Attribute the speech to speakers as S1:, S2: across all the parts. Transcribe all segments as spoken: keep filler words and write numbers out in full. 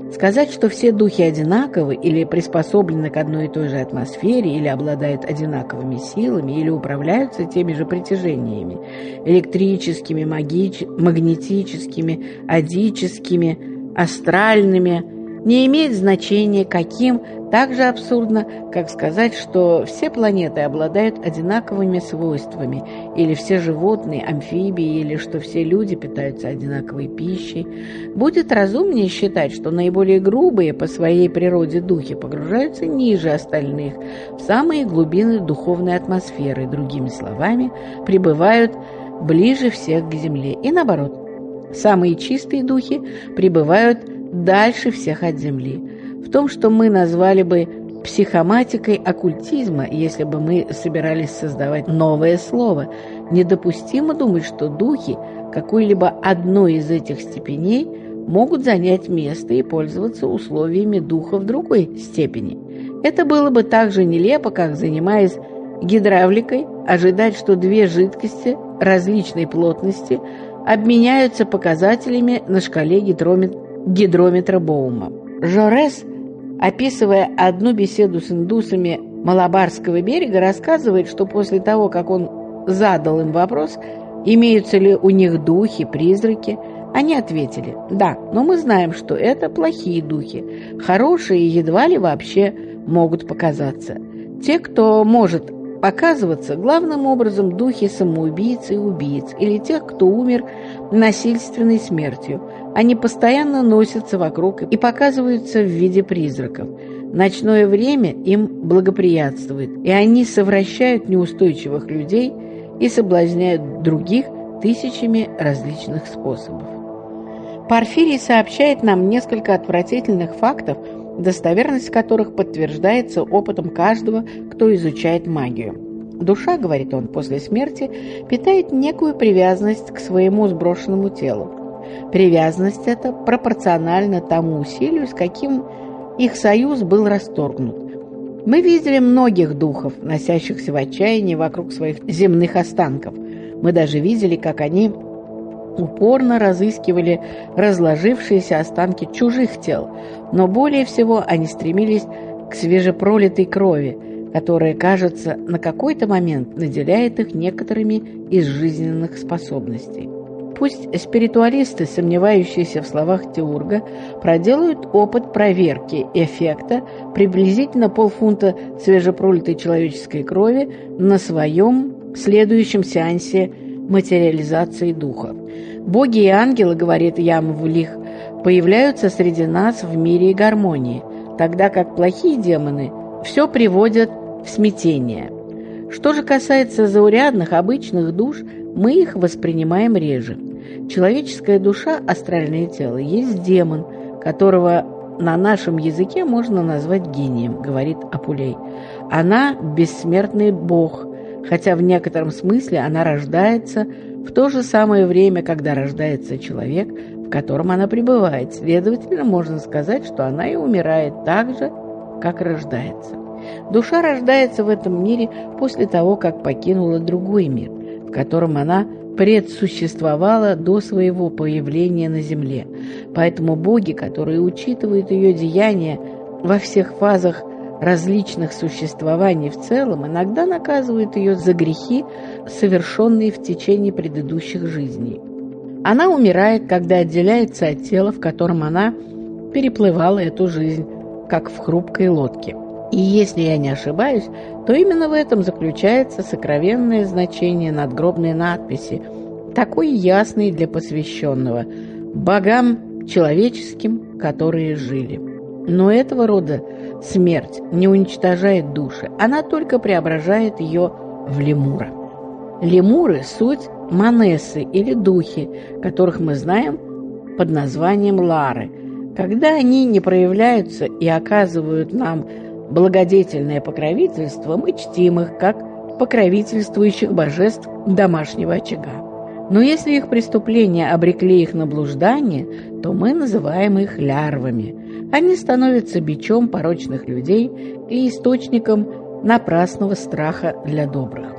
S1: Сказать, что все духи одинаковы или приспособлены к одной и той же атмосфере, или обладают одинаковыми силами, или управляются теми же притяжениями – электрическими, магич... магнетическими, адическими, астральными – не имеет значения каким, так же абсурдно, как сказать, что все планеты обладают одинаковыми свойствами, или все животные, амфибии, или что все люди питаются одинаковой пищей. Будет разумнее считать, что наиболее грубые по своей природе духи погружаются ниже остальных, в самые глубины духовной атмосферы, другими словами, пребывают ближе всех к Земле, и наоборот. Самые чистые духи пребывают дальше всех от Земли. В том, что мы назвали бы психоматикой оккультизма, если бы мы собирались создавать новое слово, недопустимо думать, что духи какой-либо одной из этих степеней могут занять место и пользоваться условиями духа в другой степени. Это было бы так же нелепо, как, занимаясь гидравликой, ожидать, что две жидкости различной плотности обменяются показателями на шкале гидрометра гидрометра Боума. Жорес, описывая одну беседу с индусами Малабарского берега, рассказывает, что после того, как он задал им вопрос, имеются ли у них духи, призраки, они ответили: да, но мы знаем, что это плохие духи, хорошие едва ли вообще могут показаться. Те, кто может показываться, главным образом духи самоубийц и убийц, или тех, кто умер насильственной смертью. Они постоянно носятся вокруг и показываются в виде призраков. Ночное время им благоприятствует, и они совращают неустойчивых людей и соблазняют других тысячами различных способов. Порфирий сообщает нам несколько отвратительных фактов, достоверность которых подтверждается опытом каждого, кто изучает магию. Душа, говорит он, после смерти питает некую привязанность к своему сброшенному телу. Привязанность эта пропорциональна тому усилию, с каким их союз был расторгнут. Мы видели многих духов, носящихся в отчаянии вокруг своих земных останков. Мы даже видели, как они упорно разыскивали разложившиеся останки чужих тел, но более всего они стремились к свежепролитой крови, которая, кажется, на какой-то момент наделяет их некоторыми из жизненных способностей. Пусть спиритуалисты, сомневающиеся в словах Теурга, проделают опыт проверки эффекта приблизительно полфунта свежепролитой человеческой крови на своем следующем сеансе материализации духа. Боги и ангелы, говорит Ямвлих, появляются среди нас в мире и гармонии, тогда как плохие демоны все приводят в смятение. Что же касается заурядных, обычных душ, мы их воспринимаем реже. Человеческая душа, астральное тело, есть демон, которого на нашем языке можно назвать гением, говорит Апулей. Она бессмертный бог, хотя в некотором смысле она рождается в то же самое время, когда рождается человек, в котором она пребывает. Следовательно, можно сказать, что она и умирает так же, как рождается. Душа рождается в этом мире после того, как покинула другой мир, в котором она предсуществовала до своего появления на земле. Поэтому боги, которые учитывают ее деяния во всех фазах различных существований в целом, иногда наказывают ее за грехи, совершенные в течение предыдущих жизней. Она умирает, когда отделяется от тела, в котором она переплывала эту жизнь, как в хрупкой лодке. И если я не ошибаюсь, то именно в этом заключается сокровенное значение надгробной надписи, такой ясной для посвященного богам человеческим, которые жили. Но этого рода смерть не уничтожает души, она только преображает ее в лемура. Лемуры – суть манессы или духи, которых мы знаем под названием лары. Когда они не проявляются и оказывают нам благодетельное покровительство, мы чтим их как покровительствующих божеств домашнего очага. Но если их преступления обрекли их на блуждание, то мы называем их лярвами. Они становятся бичом порочных людей и источником напрасного страха для добрых.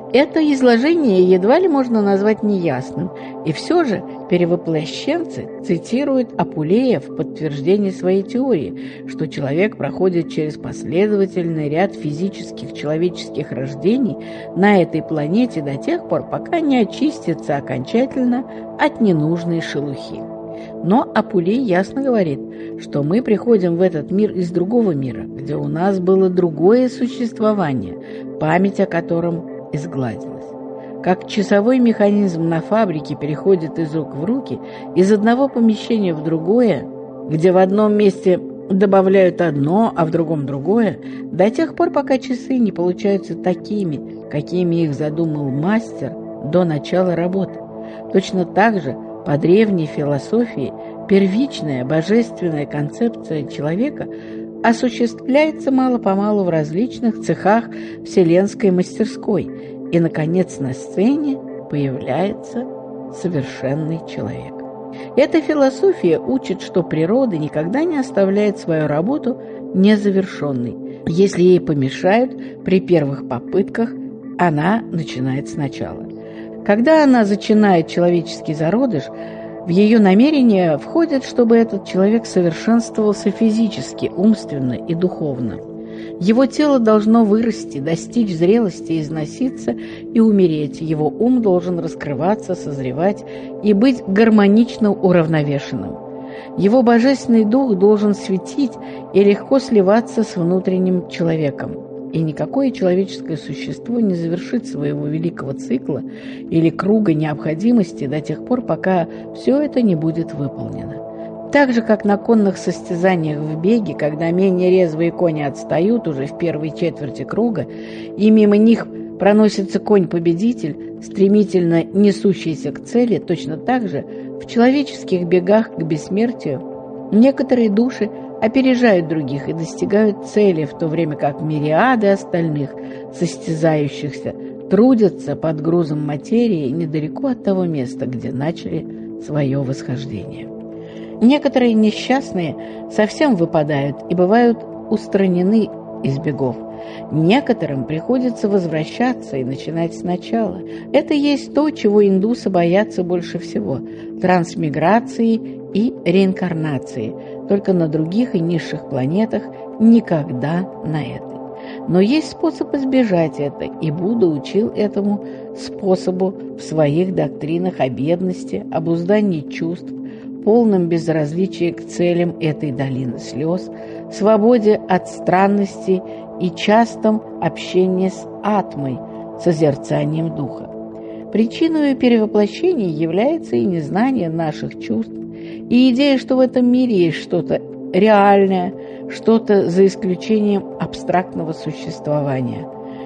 S1: Это изложение едва ли можно назвать неясным, и все же перевоплощенцы цитируют Апулея в подтверждение своей теории, что человек проходит через последовательный ряд физических человеческих рождений на этой планете до тех пор, пока не очистится окончательно от ненужной шелухи. Но Апулей ясно говорит, что мы приходим в этот мир из другого мира, где у нас было другое существование, память о котором изгладилась. Как часовой механизм на фабрике переходит из рук в руки, из одного помещения в другое, где в одном месте добавляют одно, а в другом другое, до тех пор, пока часы не получаются такими, какими их задумал мастер до начала работы. Точно так же по древней философии первичная божественная концепция человека осуществляется мало-помалу в различных цехах вселенской мастерской, и, наконец, на сцене появляется совершенный человек. Эта философия учит, что природа никогда не оставляет свою работу незавершенной. Если ей помешают при первых попытках, она начинает сначала. Когда она зачинает человеческий зародыш, в ее намерение входит, чтобы этот человек совершенствовался физически, умственно и духовно. Его тело должно вырасти, достичь зрелости, износиться и умереть. Его ум должен раскрываться, созревать и быть гармонично уравновешенным. Его божественный дух должен светить и легко сливаться с внутренним человеком. И никакое человеческое существо не завершит своего великого цикла или круга необходимости до тех пор, пока все это не будет выполнено. Так же, как на конных состязаниях в беге, когда менее резвые кони отстают уже в первой четверти круга, и мимо них проносится конь-победитель, стремительно несущийся к цели, точно так же в человеческих бегах к бессмертию некоторые души опережают других и достигают цели, в то время как мириады остальных состязающихся трудятся под грузом материи недалеко от того места, где начали свое восхождение. Некоторые несчастные совсем выпадают и бывают устранены из бегов. Некоторым приходится возвращаться и начинать сначала. Это есть то, чего индусы боятся больше всего – трансмиграции и реинкарнации, только на других и низших планетах, никогда на этой. Но есть способ избежать этого, и Будда учил этому способу в своих доктринах о бедности, обуздании чувств, полном безразличии к целям этой долины слез, свободе от странностей и частом общении с атмой, созерцанием духа. Причиной перевоплощения является и незнание наших чувств, и идея, что в этом мире есть что-то реальное, что-то за исключением абстрактного существования.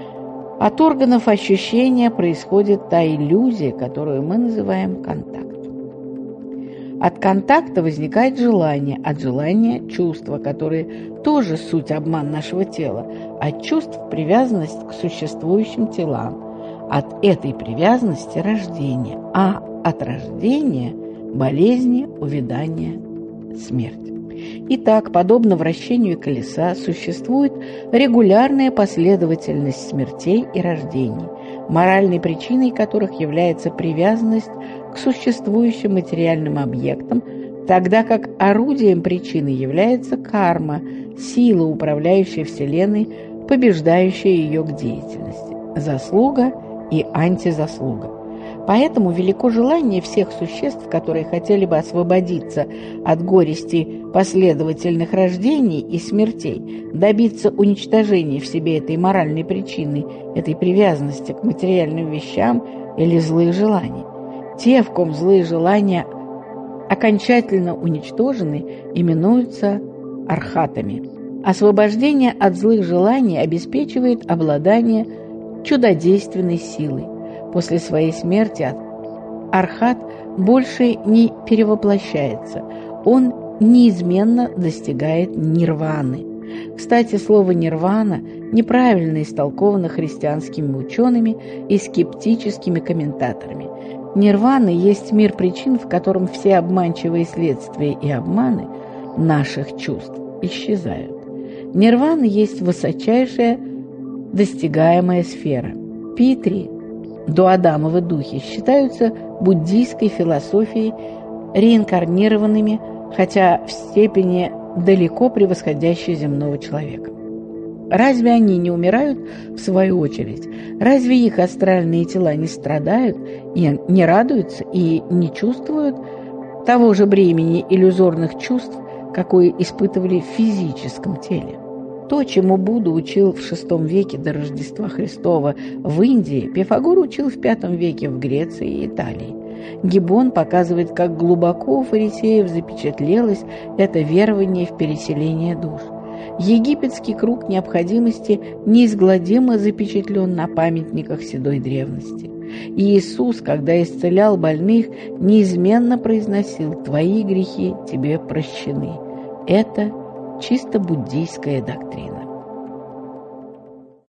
S1: От органов ощущения происходит та иллюзия, которую мы называем контакт. От контакта возникает желание, от желания – чувства, которые тоже суть обман нашего тела, от чувств – привязанность к существующим телам, от этой привязанности – рождение, а от рождения – болезни, увядание, смерть. Итак, подобно вращению колеса, существует регулярная последовательность смертей и рождений, моральной причиной которых является привязанность к существующим материальным объектам, тогда как орудием причины является карма, сила, управляющая Вселенной, побеждающая ее к деятельности, заслуга и антизаслуга. Поэтому велико желание всех существ, которые хотели бы освободиться от горести последовательных рождений и смертей, добиться уничтожения в себе этой моральной причины, этой привязанности к материальным вещам или злых желаний. Те, в ком злые желания окончательно уничтожены, именуются архатами. Освобождение от злых желаний обеспечивает обладание чудодейственной силой. После своей смерти архат больше не перевоплощается, он неизменно достигает нирваны. Кстати, слово «нирвана» неправильно истолковано христианскими учеными и скептическими комментаторами. Нирвана есть мир причин, в котором все обманчивые следствия и обманы наших чувств исчезают. Нирвана есть высочайшая достигаемая сфера. Питри доадамовы духи считаются буддийской философией реинкарнированными, хотя в степени далеко превосходящей земного человека. Разве они не умирают в свою очередь? Разве их астральные тела не страдают и не радуются и не чувствуют того же бремени иллюзорных чувств, какое испытывали в физическом теле? То, чему Будда учил в шестом веке до Рождества Христова в Индии, Пифагор учил в пятом веке в Греции и Италии. Гиббон показывает, как глубоко у фарисеев запечатлелось это верование в переселение душ. Египетский круг необходимости неизгладимо запечатлен на памятниках седой древности. И Иисус, когда исцелял больных, неизменно произносил: «Твои грехи тебе прощены». Это чисто буддийская доктрина.